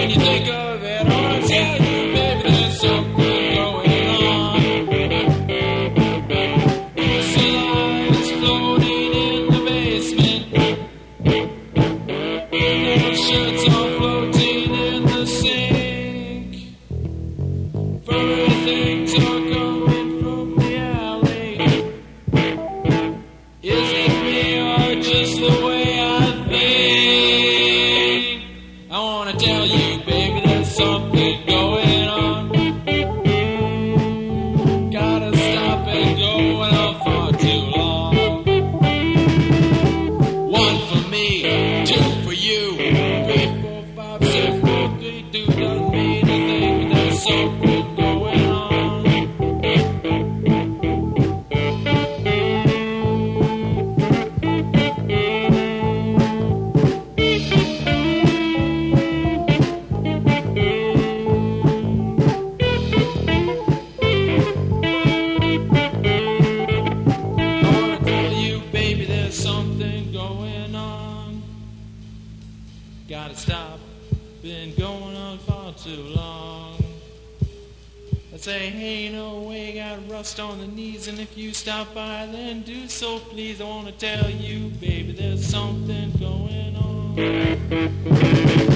you think of it, I wanna tell you, baby, there's something going on. Sea lions floating in the basement. Little shirts all floating in the sink. Furry things are coming from the alley. Is it me or just the way I think? I wanna tell you, baby, there's something going on. Gotta stop it going on for too long. One for me, two for you. 3, 4, 5, 6, 4, 3, 2 doesn't mean a thing, but there's something going on. Something going on. Gotta stop. Been going on far too long. I say, hey, no way, got rust on the knees, and if you stop by, then do so, please. I wanna tell you, baby, there's something going on.